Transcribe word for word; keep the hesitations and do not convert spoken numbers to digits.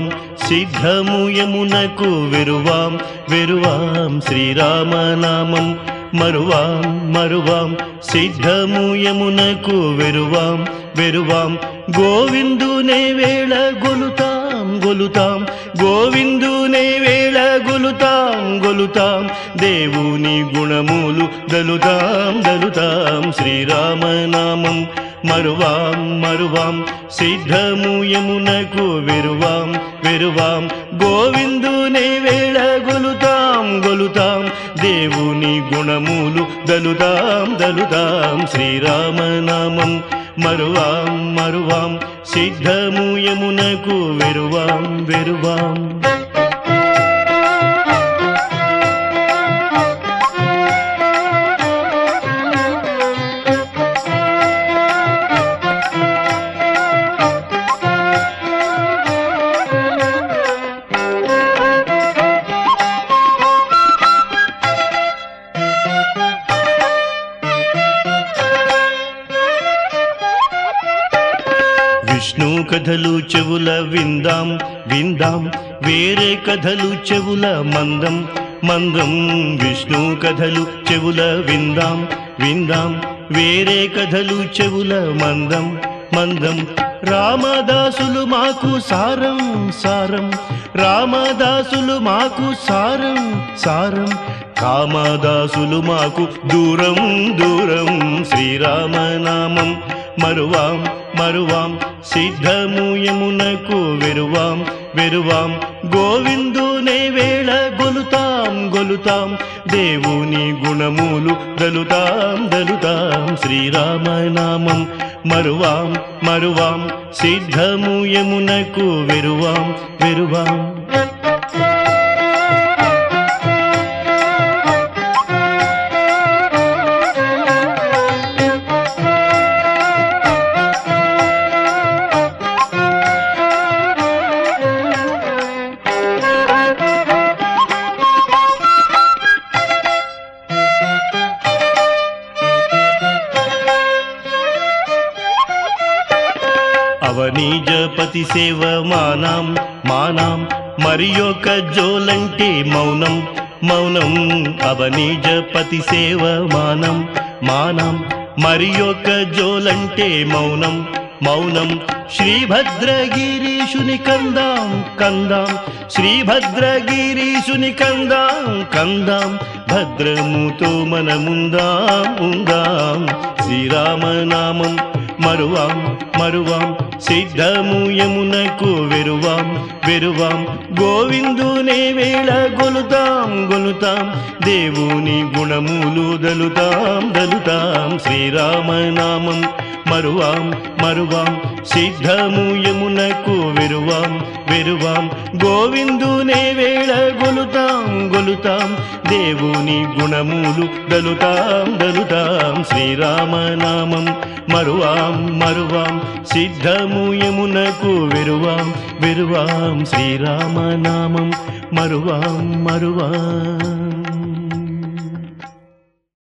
సిద్ధము యమునకు వెరువాం వెరువాం శ్రీరామనామం మరువాం మరువాం సిద్ధము యమునకు వెరువాం వెరువాం గోవిందునే వేళ గొలుతాం గొలుతాం గోవిందునే వేళ గొలుతాం గొలుతాం దేవుని గుణములు దలుతాం దలుతాం శ్రీరామనామం మరువాం మరువాం సిద్ధము యమునకు వెరువాం వెరువాం గోవిందునే వేళ గొలుతాం గొలుతాం దేవుని గుణములు దలుతాం దలుతాం శ్రీరామనామం మరువాం మరువాం సిద్ధము యమునకు వెరువాం వెరువాం విష్ణు కథలు చెవుల విందాం విందాం వేరే కథలు చెవుల మందం మందం విష్ణు కథలు చెవుల విందాం విందాం వేరే కథలు చెవుల మందం మందం రామదాసులు మాకు సారం సారం రామదాసులు మాకు సారం సారం కామదాసులు మాకు దూరం దూరం శ్రీరామనామం మరువాం మరువాం సిద్ధము యమునకు వెరువాం వెరువాం గోవిందునే వేళ గొలుతాం గొలుతాం దేవుని గుణములు దలుతాం దలుతాం శ్రీరామనామం మరువాం మరువాం సిద్ధము యమునకు వెరువాం వెరువాం అవనీజపతి సేవ మానాం మానాం మరి యొక్క జోలంటే మౌనం మౌనం అవనీజపతి సేవ మానం మానం మరి యొక్క జోలంటే మౌనం మౌనం శ్రీభద్రగిరీశుని కందాం కందాం శ్రీభద్రగిరీశుని కందాం కందాం భద్రముతో మనముందాం ఉందాం శ్రీరామనామం మరువాం మరువాం సిద్ధము యమునకు వెరువాం వెరువాం గోవిందునే వేళ గొలుతాం గొలుతాం దేవుని గుణములు దలుతాం దలుతాం శ్రీరామనామం మరువాం మరువాం సిద్ధము యమునకు వెరువాం వెరువాం గోవిందునే వేళ గొలుతాం గొలుతాం దేవుని గుణములు దలుతాం దలుతాం శ్రీరామనామం మరువాం మరువాం సిద్ధము యమునకు వెరువాం వెరువాం శ్రీరామనామం మరువాం మరువాం